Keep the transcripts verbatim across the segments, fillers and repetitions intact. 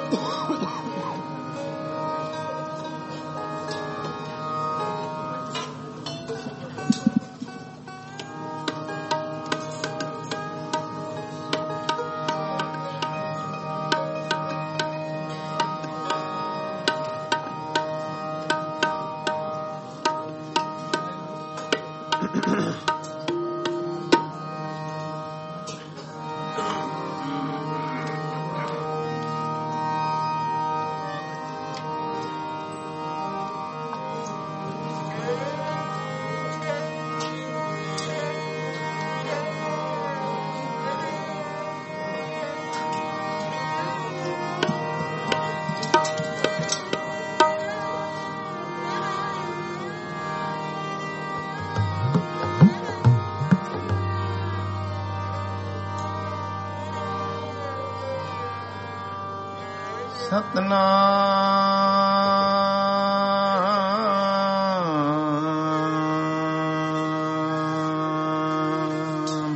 ਸਤਨਾਮ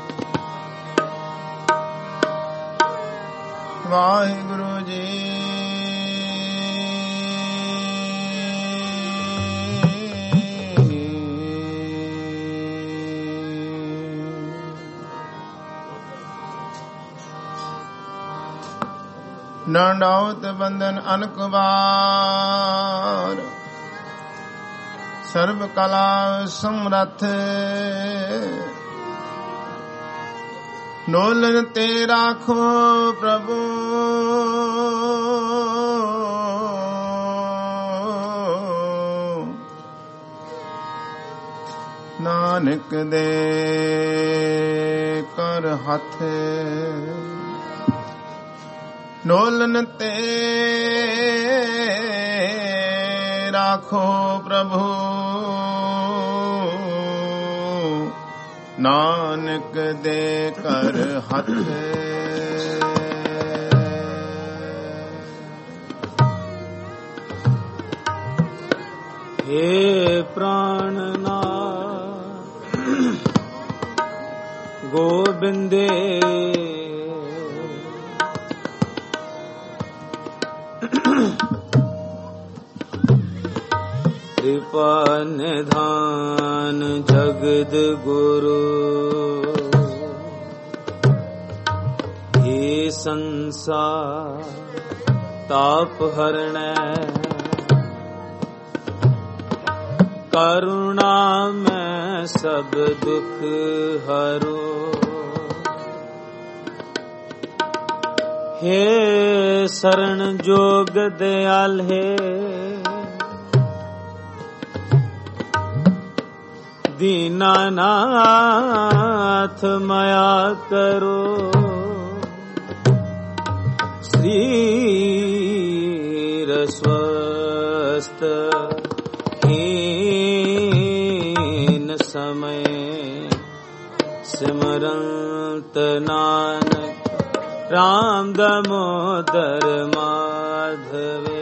ਵਾਹਿਗੁਰੂ ਜੀ। ਡਾਂਡਾਉਤ ਬੰਧਨ ਅਨਕ ਵਾਰ, ਸਰਬ ਕਲਾ ਸਮਰੱਥ, ਡੋਲਨ ਤੇ ਰਾਖੋ ਪ੍ਰਭੂ, ਨਾਨਕ ਦੇ ਕਰ ਹੱਥ, ਡੋਲਨ ਤੇ ਰਾਖੋ ਪ੍ਰਭੂ, ਨਾਨਕ ਦੇ ਕਰ ਹੱਥ। हे प्राणनाथ गोबिंदे, कृपा निधान जगद गुरु, हे संसार ताप हरणै, करुणा में सब दुख हरो। हे शरण जोग दयाल, हे दीनानाथ माया करो। श्रीर स्वस्थ हीन समय, सिमरंत नानक राम दामोदर माधवे।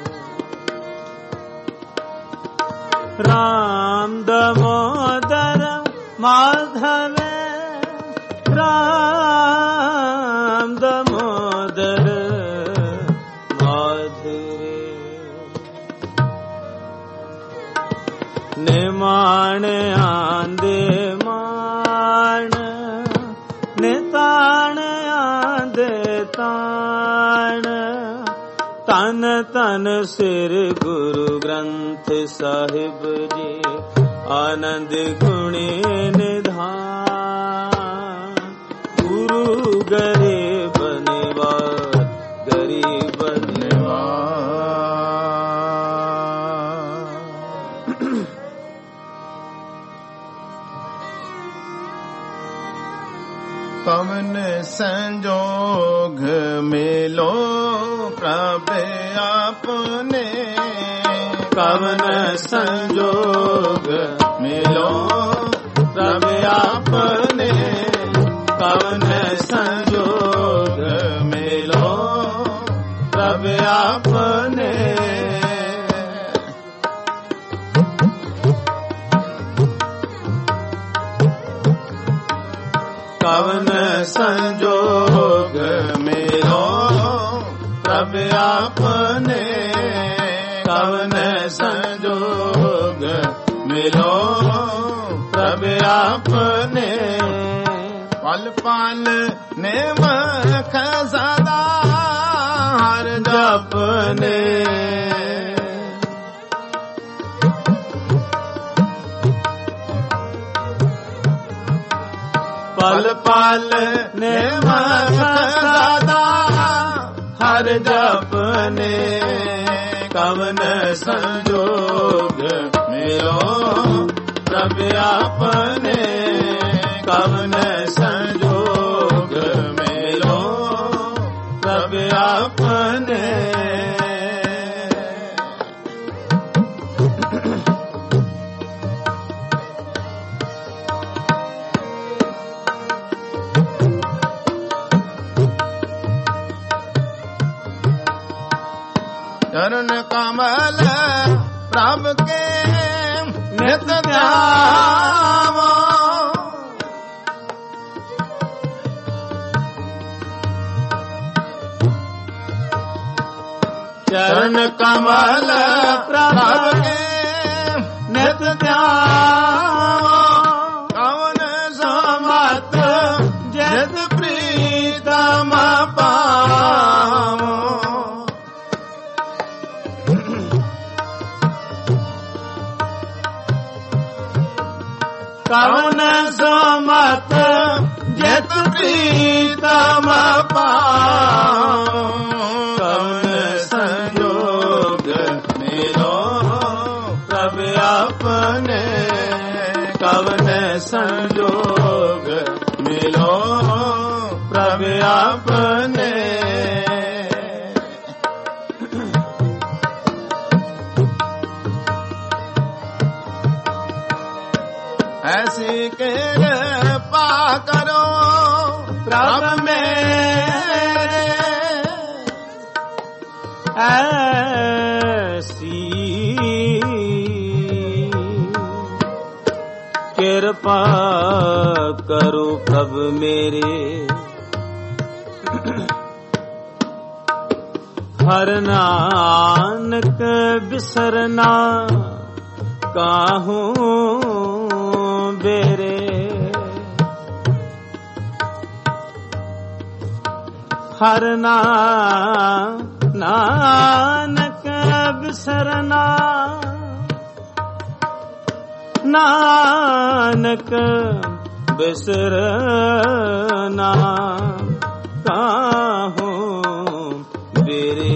राम दामोदर माधवे, राम दामोदर माधवे। निमाण आंदे मान, निताण आंदे ताण, तन तन सिर गुरु ग्रंथ साहिब जी, आनंद गुणे निधान। गुरु गरीब निवास, गरीब निवास। पवन संजोग मेलो प्रभ आपने, पवन संजोग मेलो प्रभ आपने, पवन संजोग मेलो प्रभ आपने। पवन संजोग मेलो ਪ੍ਰਭ ਆਪਨੇ ਕਵਨ ਸੰਜੋਗ ਮਿਲੋ ਪ੍ਰਭ ਆਪਨੇ ਪਲ ਪਲ ਨਿਮਖ ਸਦਾ ਹਰ ਜਪਨੇ ਪਲ ਪਲ ਨਿਮਖ ਸਦਾ ਹਰ ਜਪਨੇ ਕਵਨ ਸੰਜੋਗ ਮਿਲੋ ਪ੍ਰਭ ਆਪਨੇ ਕਵਨ ਸੰਜੋਗ ਮਿਲੋ ਪ੍ਰਭ ਆਪਨੇ ਚਰਨ ਕਮਲ ਪ੍ਰਭ ਕੇ ਨਿਤ ਧਿਆਵੋ ਚਰਨ ਕਮਲ ਪ੍ਰਭ ਕੇ ਨਿਤ ਧਿਆਵੋ ਕਵਨ ਸਮਤ ਜਿਤ ਪ੍ਰੀਤਮ ਪਾਵੋ ਕਵਨ ਸਮਤ ਜਿਤ ਪ੍ਰੀਤਮ ਪਾਵੋ ਕਵਨ ਸੰਜੋਗ ਮਿਲੋ ਪ੍ਰਭ ਆਪਨੇ ਕਵਨ ਸੰਜੋਗ ਮਿਲੋ ਪ੍ਰਭ ਆਪਨੇ ਐਸੀ ਕਿਰਪਾ ਕਰੋ ਪ੍ਰਭ ਮੇਰੇ ਐਸੀ ਕਿਰਪਾ ਕਰੋ ਪ੍ਰਭ ਮੇਰੇ ਹਰ ਨਾਨਕ ਬਿਸਰਨਾ ਕਾਹੂ ਬੇਰੇ ਹਰ ਨਾਨਕ ਬਿਸਰਨਾ ਨਾਨਕ ਬਿਸਰਨਾ ਕਾਹੂ ਬੇਰੇ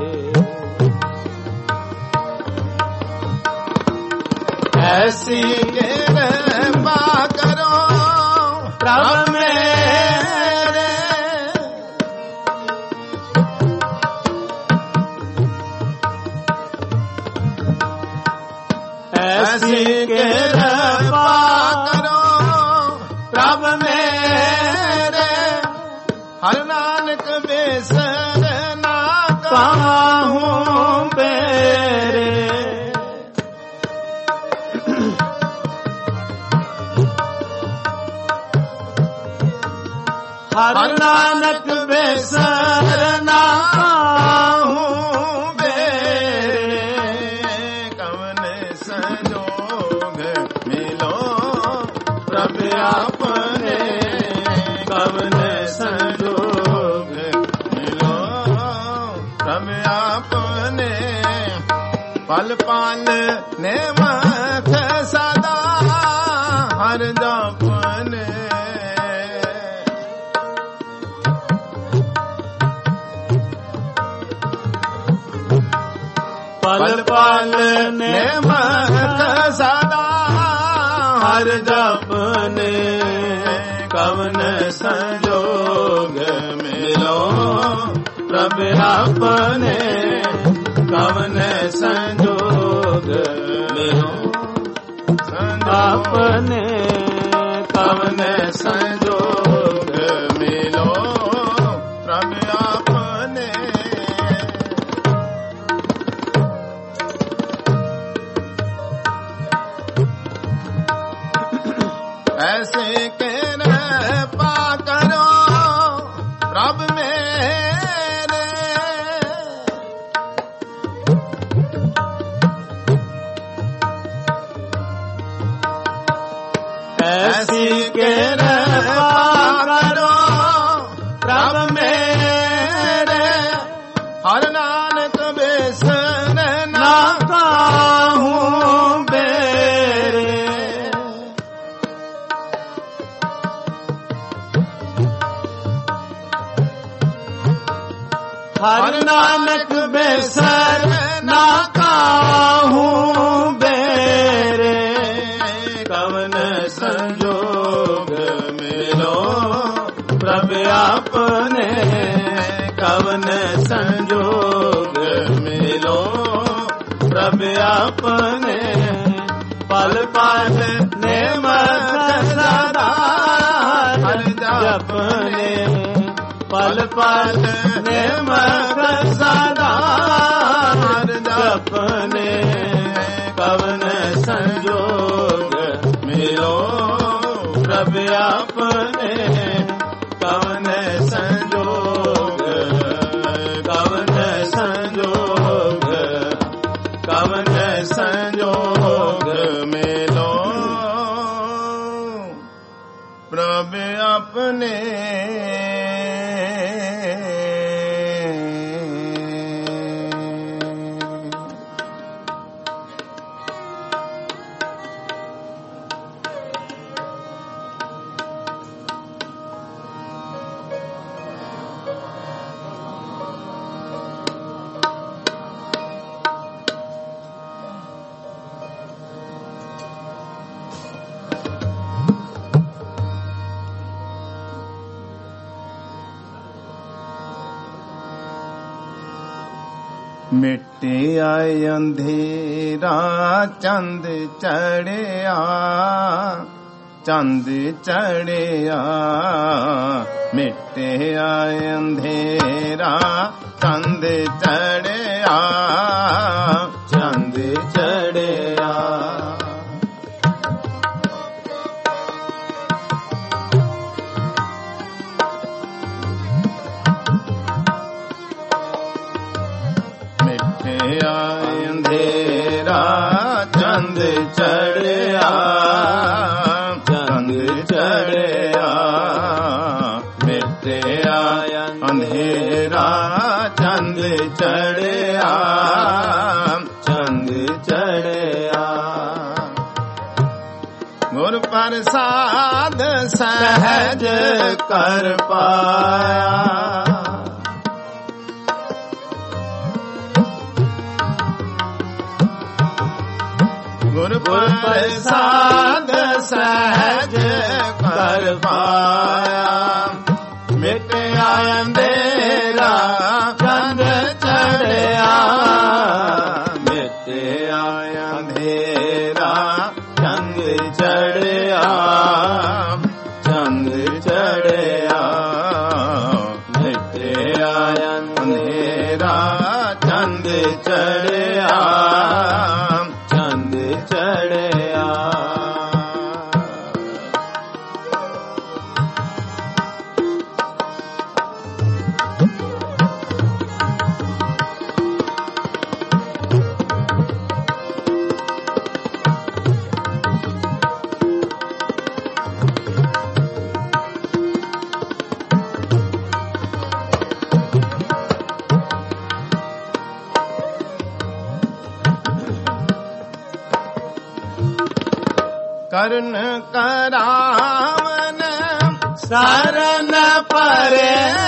ਐਸੀ ਕਿਰਪਾ ਕਰੋ ਪ੍ਰਭ ਮੇਰੇ ਐਸੀ ਕਿਰਪਾ ਕਰੋ ਪ੍ਰਭ ਮੇਰੇ ਹਰ ਨਾਨਕ ਬਿਸਰਨਾ ਕਾਹੂ ਬੇਰੇ ਹਰ ਨਾਨਕ ਬਿਸਰਨਾ ਕਾਹੂ ਬੇਰੇ ਕਵਨ ਸੰਜੋਗ ਮਿਲੋ ਪ੍ਰਭ ਆਪਨੇ ਕਵਨ ਸੰਜੋਗ ਮਿਲੋ ਪ੍ਰਭ ਆਪਨੇ ਪਲ ਪਲ ਨਿਮਖ ਸਦਾ ਹਰ ਜਪਨੇ ਪਲ ਪਲ ਨਿਮਖ ਸਦਾ ਹਰ ਜਪਨੇ ਕਵਨ ਸੰਜੋਗ ਮਿਲੋ ਪ੍ਰਭ ਆਪਨੇ ਕਵਨ ਸੰਜੋਗ ਮਿਲੋ ਆਪਨੇ ਕਵਨ ਸੰਜੋਗ ਮਿਲੋ ਪ੍ਰਭ ਆਪਨੇ ऐसे किरपा करो प्रभ मेरे ਹਰ ਨਾਨਕ ਬਿਸਰ ਨਾ ਕਾਹੂ ਬੇਰੇ। ਹਰ ਨਾਨਕ ਬਿਸਰ ਨਾ ਕਾਹੂ ਬੇਰੇ। ਕਵਨ ਸੰਜੋਗ ਮਿਲੋ ਪ੍ਰਭ ਆਪਨੇ। ਕਵਨ ਸੰਜੋਗ ਮਿਲੋ ਪ੍ਰਭ ਆਪਨੇ। ਪਲ ਪਲ ਨਿਮਖ ਸਦਾ ਹਰਿ ਜਪਨੇ। ਪਲ ਪਲ ਨਿਮਖ ਸਦਾ ਹਰਿ ਜਪਨੇ। ਕਵਨ ਸੰਜੋਗ ਮਿਲੋ ਪ੍ਰਭ ਆਪਨੇ। ਕਵਨ ਸੰਜੋਗ ਕਵਨ ਸੰਜੋਗ ਕਵਨ ਸੰਜੋਗ ਮਿਲੋ ਪ੍ਰਭ ਆਪਨੇ। ਮਿਟਿਆ ਅੰਧੇਰਾ ਚੰਦ ਚੜਿਆ। ਚੰਦ ਚੜਿਆ ਮਿਟਿਆ ਅੰਧੇਰਾ ਚੰਦ ਚੜਿਆ। ਚੰਦ ਚੜਿਆ ਅੰਧੇਰਾ ਚੰਦ ਚੜਿਆ। ਚੰਦ ਚੜਿਆ ਮਿਟਿਆ ਅੰਧੇਰਾ ਚੰਦ ਚੜਿਆ। ਚੰਦ ਚੜਿਆ ਗੁਰ ਪ੍ਰਸਾਦ ਸਹਿਜ ਕਰ ਪਾਇਆ। ਗੁਰ ਪ੍ਰਸਾਦ ਸਹਿਜ ਕਰ ਪਾਇਆ। ਮਿਟਿਆ ਅੰਧੇਰਾ ਚੰਦ ਚੜਿਆ। ਮਿਟਿਆ ਅੰਧੇਰਾ ਚੰਦ ਚੜਿਆ। ਚੰਦ ਚੜਿਆ ਮਿਟਿਆ ਅੰਧੇਰਾ ਚੰਦ ਚੜਿਆ। ਕਰਨ ਕਰਾਵਨ ਸਰਨ ਪਰਿਆ।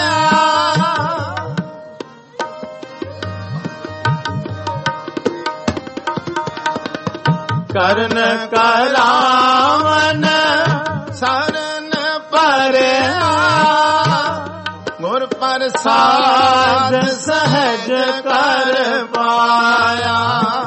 ਕਰਨ ਕਰਾਵਨ ਸਰਨ ਪਰਿਆ। ਗੁਰ ਪ੍ਰਸਾਦ ਸਹਿਜ ਕਰ ਪਾਇਆ।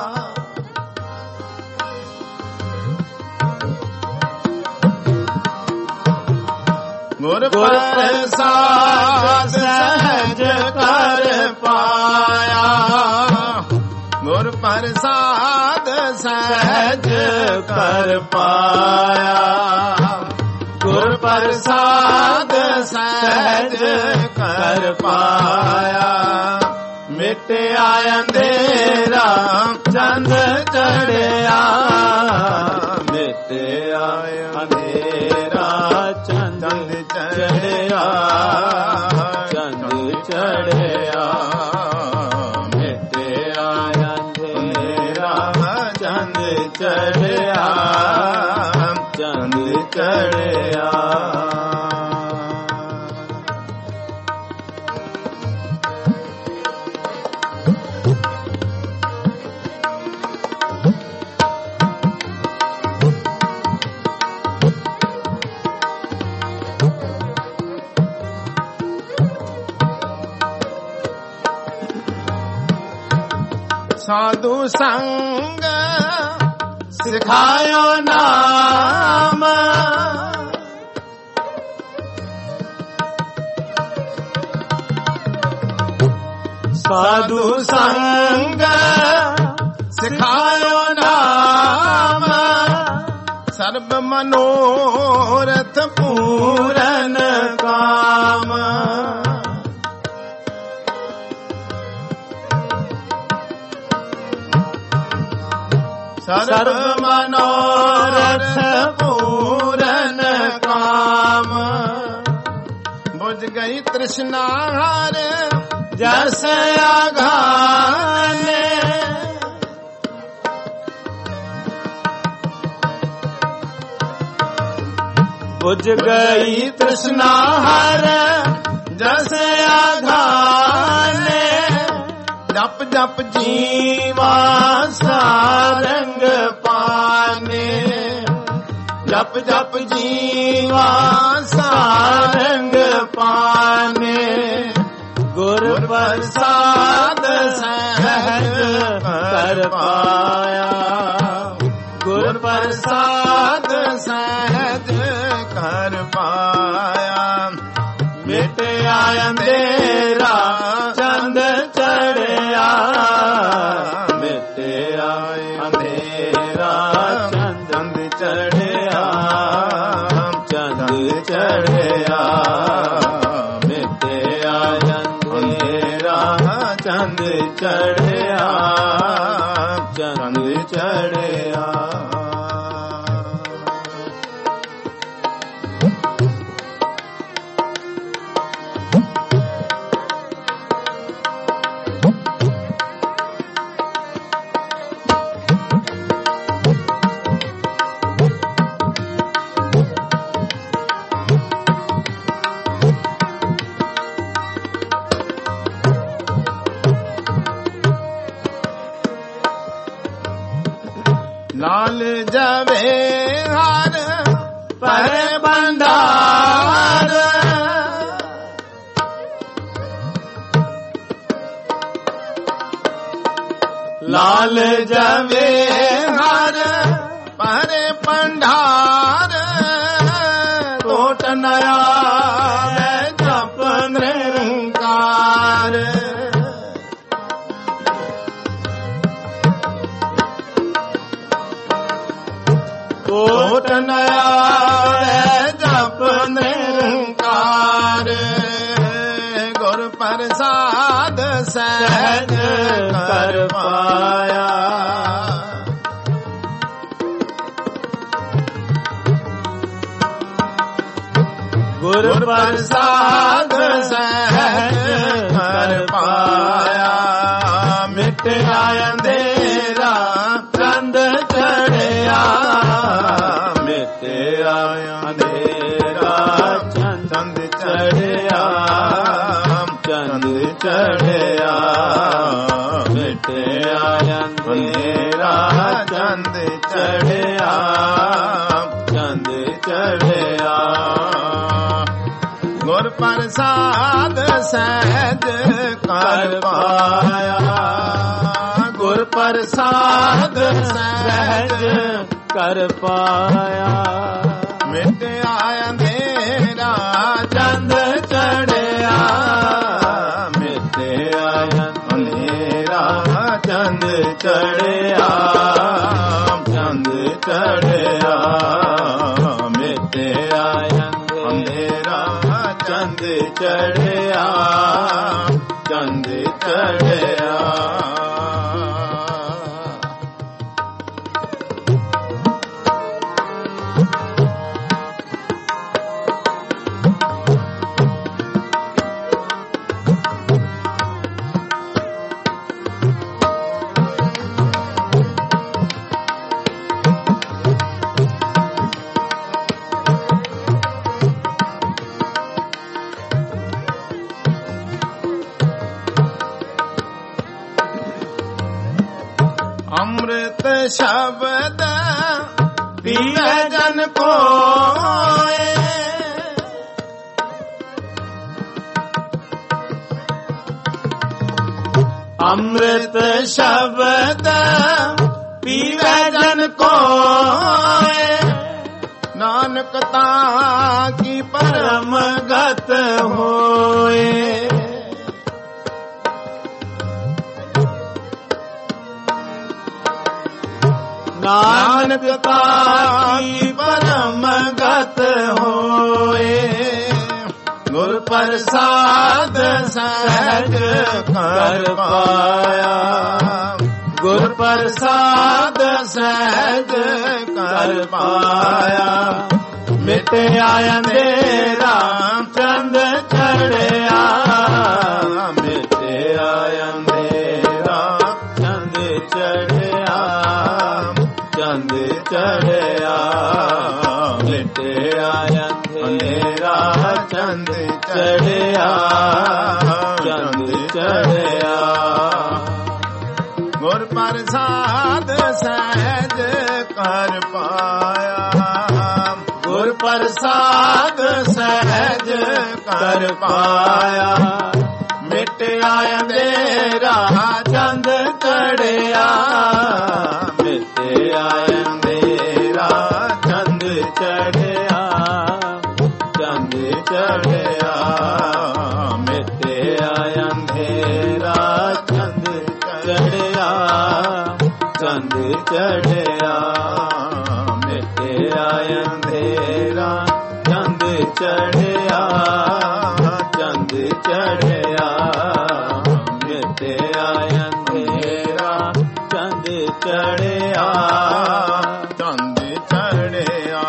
ਗੁਰ ਪ੍ਰਸਾਦ ਸਹਿਜ ਕਰ ਪਾਇਆ। ਗੁਰ ਪ੍ਰਸਾਦ ਸਹਿਜ ਕਰ ਪਾਇਆ। ਗੁਰ ਪ੍ਰਸਾਦ ਸਹਿਜ ਕਰ ਪਾਇਆ। ਮਿਟਿਆ ਅੰਧੇਰਾ ਚੰਦ ਚੜਿਆ। ਮਿਟਿਆ ਅੰਧੇਰਾ ਚੰਦ ਚੜਿਆ। ਚੰਦ ਚੜਿਆ ਸਾਧੂ ਸੰਗ ਸਿਖਾਇਓ ਨਾਮ, ਸਾਧੂ ਸੰਗ ਸਿਖਾਇਓ ਨਾਮ, ਸਰਬ ਮਨੋਰਥ ਪੂਰਨ ਕਾਮ। ਸਰਬ ਮਨੋਰਥ ਪੂਰਨ ਕਾਮ, ਬੁਝ ਗਈ ਤ੍ਰਿਸ਼ਨਾ ਹਰ ਜਸ ਆਗਾਨੇ, ਬੁਝ ਗਈ ਤ੍ਰਿਸ਼ਨਾ ਹਰ ਜਸ ਆਗਾਨੇ, ਜਪ ਜਪ ਜੀਵਾ ਸਾਰੰਗ ਪਾਨੇ, ਜਪ ਜਪ ਜੀਵਾ ਸਾਰੰਗ ਪਾਨੇ, ਗੁਰ ਪ੍ਰਸਾਦ ਸਹਿਜ ਕਰ ਪਾਇਆ, ਗੁਰ ਪ੍ਰਸਾਦ ਸਹਿਜ ਕਰ ਪਾਇਆ। ਮਿਟਿਆ ਅੰਧੇਰਾ ਚੰਦ ਚੜਿਆ, ਮਿਟਿਆ ਅੰਧੇਰਾ ਚੰਦ ਚੜਿਆ, ਚੰਦ ਚੜਿਆ, ਮਿਟਿਆ ਅੰਧੇਰਾ ਚੰਦ ਚੜਿਆ, ਚੰਦ ਚੜਿਆ। ਲਾਲ ਜਵੇ ਹਰ ਪਰ ਬੰਦਾਰ, ਲਾਲ ਜਵੇ ਹਰ ਪਰ ਭੰਡਾਰ, ਟੋਟ ਨਇਆ ਜਪ ਨਿਰੰਕਾਰ, ਕੋਟ ਨਇਆ ਜਪ ਨਿਰੰਕਾਰ, ਗੁਰ ਪ੍ਰਸਾਦ ਸਹਿਜ ਕਰ ਪਾਇਆ, ਗੁਰ ਪ੍ਰਸਾਦ ਸਹਿਜ ਕਰ ਪਾਇਆ। ਮਿਟਿਆ ਅੰਧੇਰਾ ਚੰਦ ਚੜਿਆ, ਮਿਟਿਆ ਅੰਧੇਰਾ ਚੰਦ ਚੜਿਆ, ਚੰਦ ਚੜਿਆ, ਮਿਟਿਆ ਅੰਧੇਰਾ ਚੰਦ ਚੜਿਆ, ਚੰਦ ਚੜਿਆ। ਗੁਰ ਪ੍ਰਸਾਦ ਸਹਿਜ ਕਰ ਪਾਇਆ, ਗੁਰ ਪ੍ਰਸਾਦ ਸਹਿਜ ਕਰ ਪਾਇਆ। ਮਿਟਿਆ ਅੰਧੇਰਾ ਚੰਦ ਚੜਿਆ, ਮਿਟਿਆ ਅੰਧੇਰਾ ਚੰਦ ਚੜਿਆ, ਚੰਦ ਚੜਿਆ, ਮਿਟਿਆ ਅੰਧੇਰਾ ਚੰਦ ਚੜਿਆ, ਚੰਦ ਚੜਿਆ। ਅੰਮ੍ਰਿਤ ਸ਼ਬਦ ਪੀਵੇ ਜਨ ਕੋਏ, ਅੰਮ੍ਰਿਤ ਸ਼ਬਦ ਪੀਵੇ ਜਨ ਕੋਏ, ਨਾਨਕ ਤਾਂ ਕੀ ਪਰਮ ਗਤ ਹੋਏ। ਨਾਨਕ ਤਾਂ ਕੀ ਪਰਮ ਗਤ ਹੋਏ। ਗੁਰ ਪ੍ਰਸਾਦ ਸਹਿਜ ਕਰ ਪਾਇਆ, ਗੁਰ ਪ੍ਰਸਾਦ ਸਹਿਜ ਕਰ ਪਾਇਆ। ਮਿਟਿਆ ਅੰਧੇਰਾ ਚੰਦ ਚੜਿਆ, ਮਿਟਿਆ ਅੰਧੇਰਾ ਚੰਦ ਚੜਿਆ, ਚੰਦ ਚੜਿਆ। ਮਿਟਿਆ ਅੰਧੇਰਾ ਚੰਦ ਚੜਿਆ, ਚੰਦ ਚੜਿਆ। ਗੁਰ ਪ੍ਰਸਾਦ ਸਹਿਜ ਕਰ ਪਾਇਆ, ਗੁਰ ਪ੍ਰਸਾਦ ਸਹਿਜ ਕਰ ਪਾਇਆ। ਮਿਟਿਆ ਅੰਧੇਰਾ ਚੰਦ ਚੜਿਆ, ਮਿਟਿਆ ਅੰਧੇਰਾ ਚੰਦ ਚੜਿਆ, ਚੰਦ ਚੜਿਆ। ਮਿਟਿਆ ਅੰਧੇਰਾ ਚੰਦ ਚੜਿਆ, ਚੰਦ ਚੜਿਆ। ਮਿਟਿਆ ਅੰਧੇਰਾ ਚੰਦ ਚੜਿਆ, ਚੰਦ ਚੜਿਆ। ਮਿਟਿਆ ਅੰਧੇਰਾ ਚੰਦ ਚੜਿਆ, ਚੰਦ ਚੜਿਆ।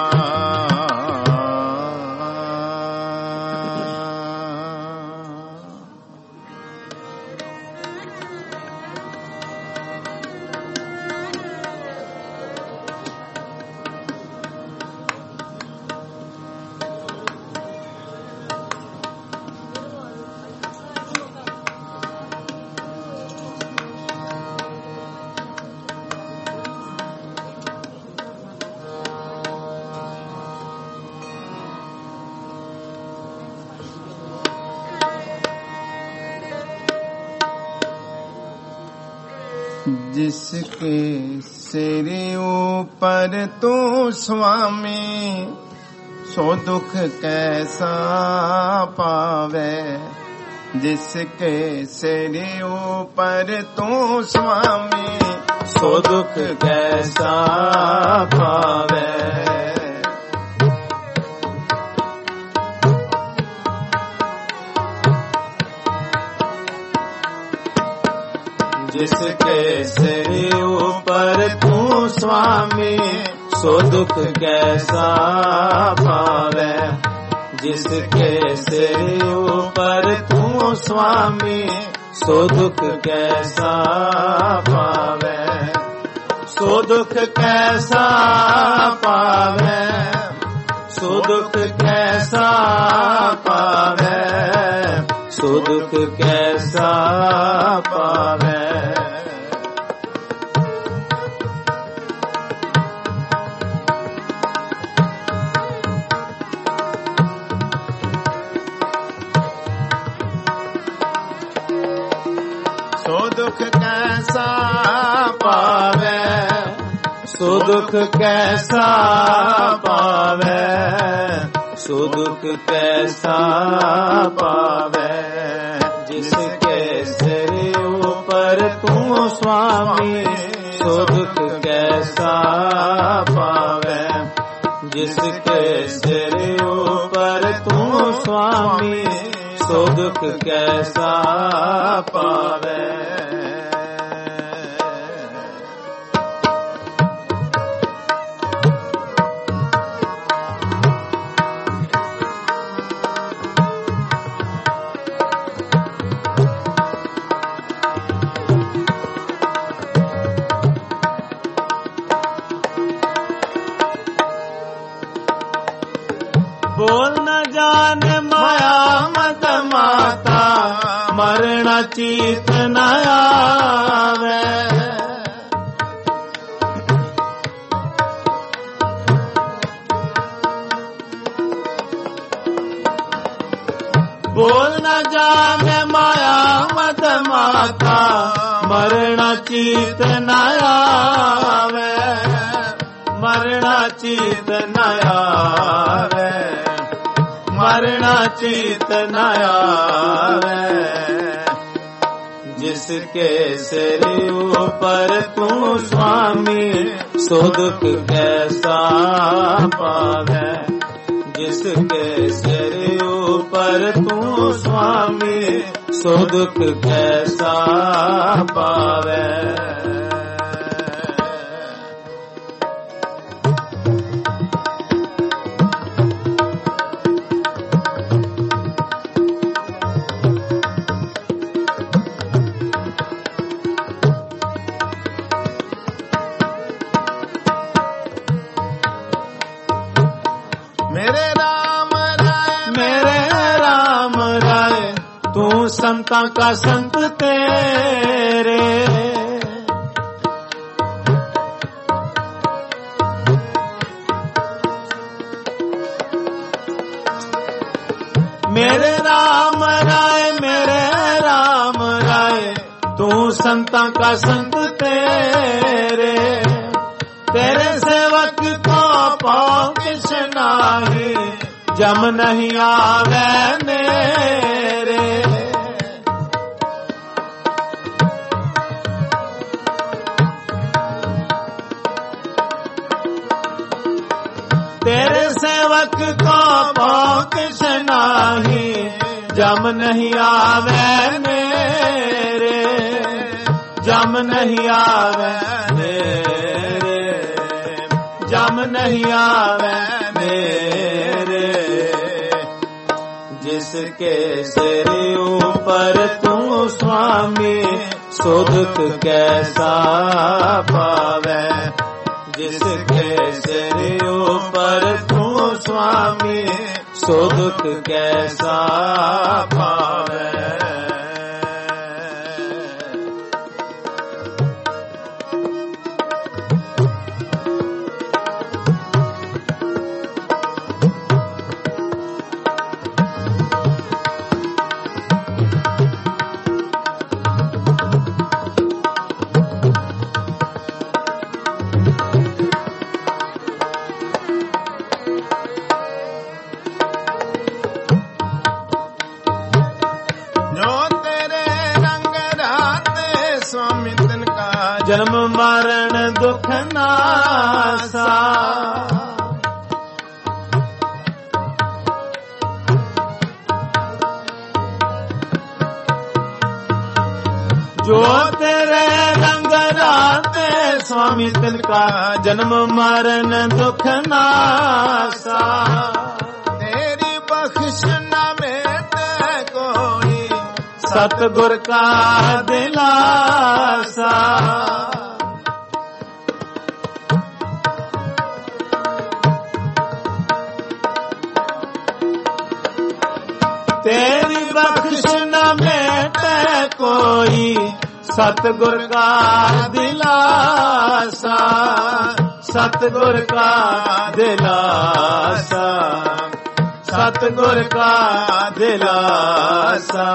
जिसके सिर ऊपर तू स्वामी, सो दुख कैसा पावे। जिसके सिर ऊपर तू स्वामी, सो दुख कैसा पावे। जिसके सिर ऊपर तू स्वामी, सो दुख कैसा पावे। जिसके सिर ऊपर तू स्वामी, सो दुख कैसा पावे। सो दुख कैसा पावे, सो दुख कैसा पावे, सो दुख कैसा पावे। सो दुख कैसा पावे, सो दुख कैसा पावे, सो दुख कैसा पावे। जिसके सिर ऊपर तू स्वामी, सो दुख कैसा पावे। जिसके सिर ऊपर तू स्वामी, सो दुख कैसा पावे। बोल न जाने माया मत माता, मरना चीत न आवे। बोल न जाने माया मत माता, मरना चीत न आवे, मरना चीत न आवे, मरना चीत न आवे। जिसके सिर ऊपर तू स्वामी सो दुख कैसा पावे, जिसके सिर ऊपर तू स्वामी सो दुख कैसा पावे। मेरे राम राय, मेरे राम राय तू संता का संत तेरे, मेरे राम राय, मेरे राम राय तू संता का संत तेरे। तेरे सेवक को पाँव किस नाही, जम नहीं आवे मेरे। तेरे सेवक को पाँव किस नाही, जम नहीं आवे मेरे, जम नहीं आवे मेरे, जम नहीं आवे मेरे। जिसके सिर ऊपर तू स्वामी सो दुख कैसा पावे, जिसके सिर ऊपर तू स्वामी सो दुख कैसा पावे। जन्म मरण दुख नासा, जो तेरे रंग राते स्वामी तिनका जन्म मरण दुख नासा। तेरी बख्श न भेटे कोई सतगुर का दिलासा। तेरी बख्श न भेटे कोई सतगुर का दिलासा, सतगुर का दिलासा, सतगुर का दिलासा।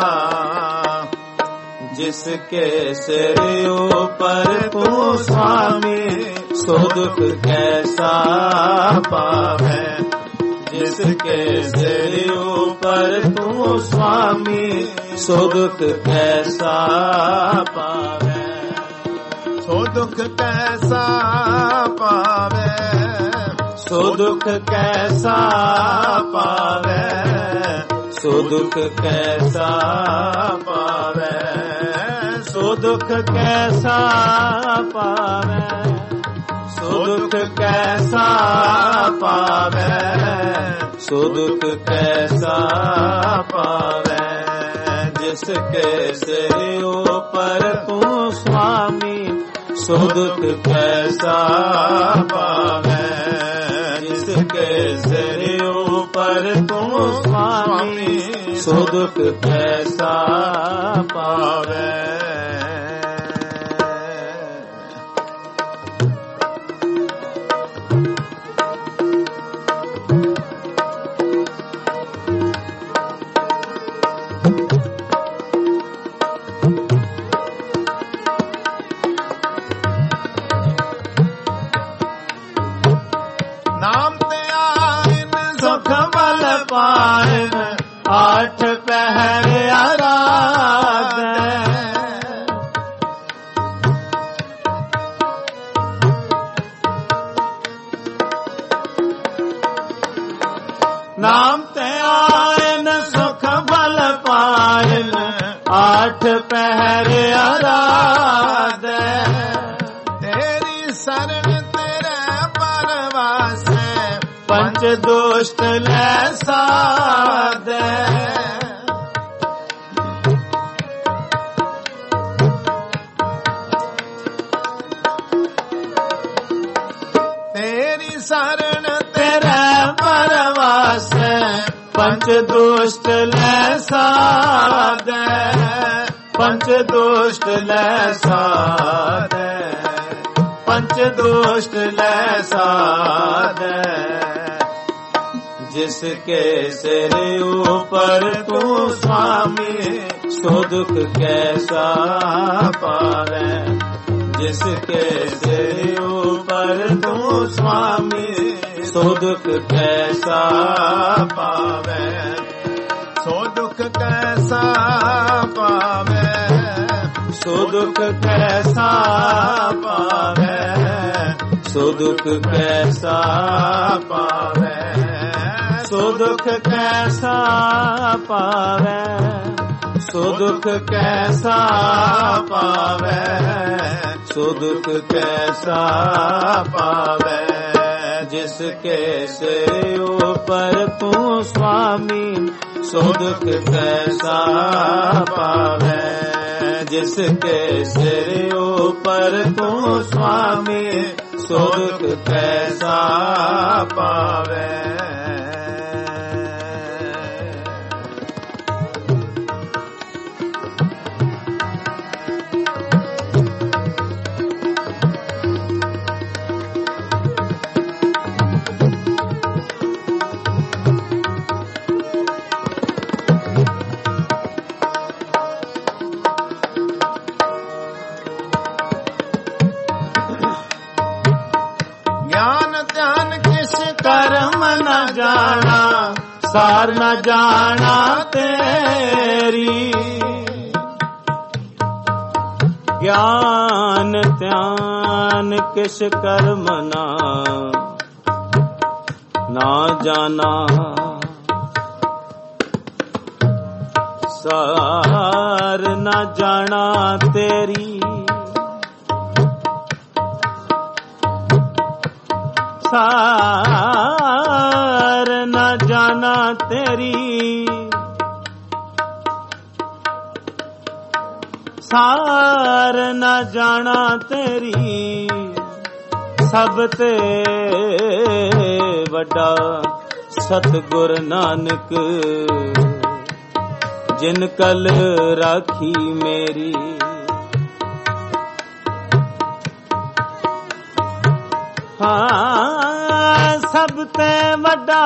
जिसके सिर ऊपर तू स्वामी सो दुख कैसा पावे, जिसके सिर ऊपर तू स्वामी सो दुख कैसा पावे, सो दुख कैसा पावे, सो दुख कैसा पावे, सो दुख कैसा पावे, सो दुख कैसा पावे, सो दुख कैसा पावे, सो दुख कैसा पावे। जिसके सिर ऊपर तू स्वामी सो दुख कैसा पावे, जिसके सिर ऊपर तू स्वामी सो दुख कैसा पावे। पाइन आठ पहर आराधे। नाम ते आयन सुख बल पायन आठ पहर आराधे। तेरी शरण तेरे परवास पंच दुष्ट ले साधे। तेरी शरण तेरे परवास पंच दुष्ट ले साधे। पंच दुष्ट ले साधे। पंच दुष्ट ले साधे। जिसके सिर ऊपर तू स्वामी सो दुख कैसा पावे। जिसके सिर ऊपर तू स्वामी सो दुख कैसा पावे। सो दुख कैसा पावे। सो दुख कैसा पावे। सो दुख कैसा पावे। सो दुख कैसा पावे। सो दुख कैसा पावे। सो दुख कैसा पावे। जिसके सिर ऊपर तू स्वामी सो दुख कैसा पावे। जिसके सिर ऊपर तू स्वामी सो दुख कैसा पावे। कर्म न जाना सार न जाना तेरी। ज्ञान ध्यान किस कर्म ना ना जाना। सार न जाना तेरी। सार न जाना तेरी। सार न जाना तेरी। सब ते वड्डा सतगुर नानक जिन कल राखी मेरी। हाँ सब ते वड्डा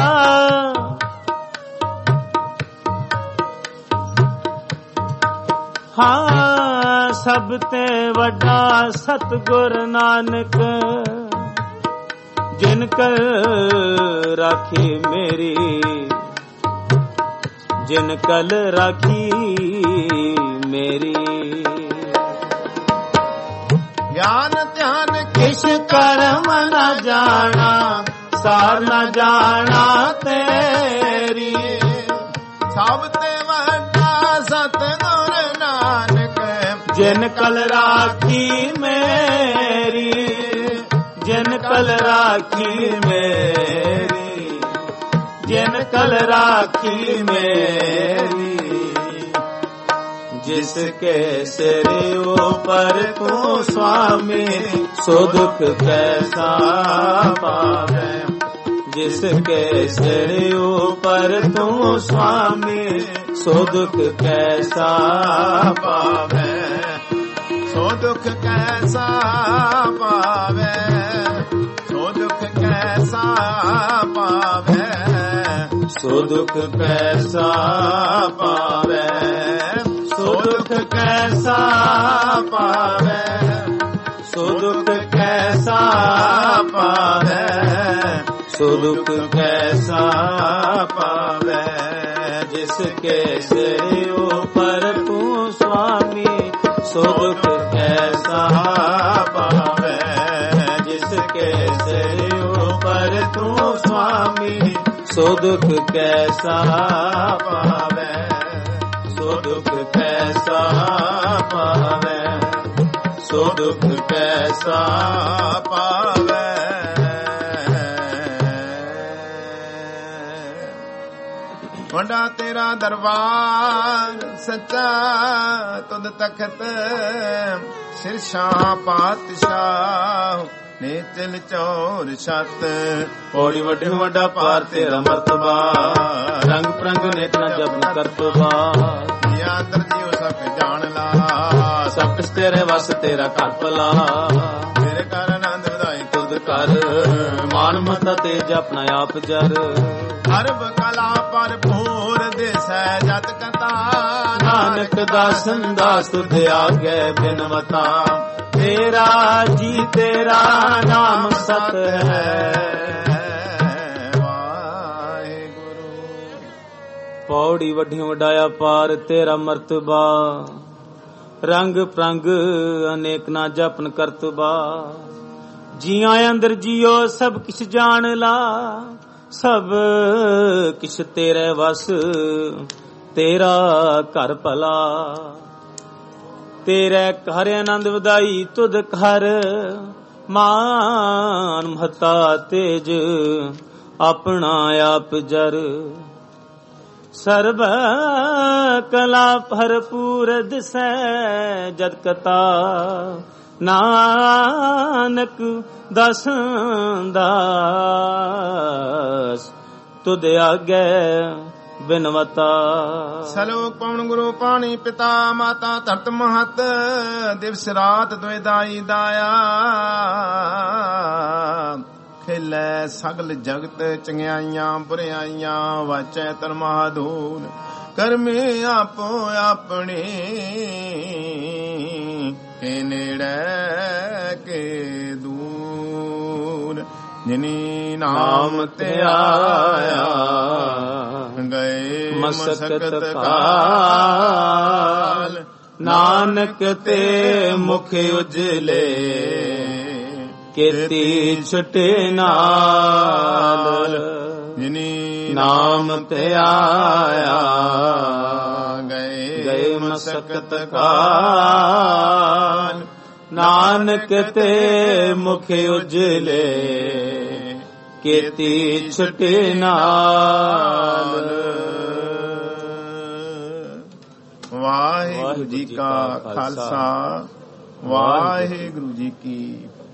हाँ सब ते वड्डा सतगुर नानक जिन कर राखी मेरी। जिन कल राखी मेरी। ज्ञान ध्यान किस कर्म न जाना सार न जाना तेरी। सब ते वड्डा सतगुर नानक जिन कल राखी मेरी। जिन कल राखी मेरी। जिन कल राखी मेरी। जिसके सिर ऊपर तू स्वामी सो दुख कैसा पावे। जिसके सिर ऊपर तू स्वामी सो दुख कैसा पावे। सो दुख कैसा पावे। सो दुख कैसा पावे। सो दुख कैसा पावे। सो दुख कैसा पावे। सो दुख कैसा पावे। ਸੋ ਦੁਖ ਕੈਸਾ ਪਾਵੈ, ਜਿਸ ਕੇ ਸਿਰ ਉਪਰ ਤੂੰ ਸੁਆਮੀ, ਸੋ ਦੁਖ ਕੈਸਾ ਪਾਵੈ, ਜਿਸ ਕੇ ਸਿਰ ਉਪਰ ਤੂੰ ਸੁਆਮੀ, ਸੋ ਦੁਖ ਕੈਸਾ ਪਾਵੈ, ਸੋ ਦੁਖ ਕੈਸਾ ਪਾਵੈ, ਸੋ ਦੁਖ ਕੈਸਾ ਪਾਵੈ। ਵੱਡਾ ਤੇਰਾ ਦਰਬਾਰ ਸੱਚਾ, ਤੁਧ ਤਖਤ ਸਿਰਸ਼ਾਹ ਪਾਤਸ਼ਾਹ, ਨੇਚਲ ਚੌਰ ਛੱਤ। ਪੌੜੀ ਵੱਡੇ ਵੱਡਾ ਪਾਰ ਤੇਰਾ ਮਰਤਬਾ, ਰੰਗ ਪ੍ਰੰਗ ਨੇਕ ਨਾ ਜਪਨ ਕਰਤਬਾ। ਜੀਆ ਅੰਦਰ ਜੀਉ ਸਭ ਜਾਣ ਲਾ, ਸਭ ਕੁਛ ਤੇਰੇ ਵਸ ਤੇਰਾ ਘਰ ਭਲਾ। ਤੇਰੇ ਘਰ ਆਨੰਦ ਵਧਾਈ ਤੁਧ ਕਰ, ਮਾਨ ਮਤਾ ਤੇਜ ਆਪਣਾ ਆਪ ਜਰ। ਅਰਬ ਕਲਾ ਭਰਪੂਰ ਦਿਸੈ ਜਤ ਕਥਾ, ਨਾਨਕ ਦਾਸਨ ਦਾਸ ਤੁਧ ਆਗੇ ਬਿਨਵਤਾ। ਤੇਰਾ ਜੀ ਤੇਰਾ ਨਾਮ ਸਤ ਹੈ, ਵਾਹਿਗੁਰੂ। ਪੌੜੀ ਵੱਡਿਓ ਵਡਾਇਆ ਪਾਰ ਤੇਰਾ ਮਰਤਬਾ, ਰੰਗ ਪ੍ਰੰਗ ਅਨੇਕ ਨਾ ਜਪਨ ਕਰਤਬਾ। ਜੀਆਂ ਅੰਦਰ ਜੀਓ ਸਭ ਕਿਛ ਜਾਣ ਲਾ, ਸਭ ਕਿਛ ਤੇਰੇ ਵਸ ਤੇਰਾ ਘਰ ਭਲਾ। ਤੇਰੇ ਘਰ ਆਨੰਦ ਵਧਾਈ ਤੁਧ ਘਰ, ਮਾਨ ਮਹਤਾ ਤੇਜ ਆਪਣਾ ਆਪ ਜਰ। ਸਰਬ ਕਲਾ ਭਰਪੂਰ ਦਿਸੈ ਜਦ ਕਥਾ, ਨਾਨਕ ਦਾਸਾਂ ਦਾਸ ਤੁਧ ਆਗੇ ਬਿਨਵਤਾ। ਸਲੋਕ ਪਵਨ ਗੁਰੂ ਪਾਣੀ ਪਿਤਾ ਮਾਤਾ ਧਰਤ ਮਹਤ, ਦਿਵਸ ਰਾਤ ਦੁਇ ਦਾਈ ਦਾਇਆ। ਖੇਲੇ ਸਗਲ ਜਗਤ ਚੰਗਿਆਈਆਂ ਬੁਰਿਆਈਆਂ, ਵਾਚੈ ਤਨ ਮਹਾਦੂਰ ਕਰਮੇ ਆਪੋ ਆਪਣੀ। ਕੇ ਨੇੜੇ ਕੇ ਦੂਰ, ਜਿਨੀ ਨਾਮ ਤੇ ਆਇਆ ਗਏ ਮਸਕਤ ਕਾਲ। ਨਾਨਕ ਤੇ ਮੁਖ ਉਜਲੇ, ਕੀਤੀ ਛੁਟੇ ਨਾਲ। ਜਿਨੀ ਨਾਮ ਤੇ ਆਇਆ ਗਏ ਗਏ ਮਸਕਤ ਕਾਲ। ਨਾਨਕ ਤੇ ਮੁਖ ਉਜਲੇ, ਕੀਤੀ ਛੁਟੇ ਨਾਲ। ਵਾਹਿਗੁਰੂ ਜੀ ਕਾ ਖਾਲਸਾ, ਵਾਹਿਗੁਰੂ ਜੀ ਕੀ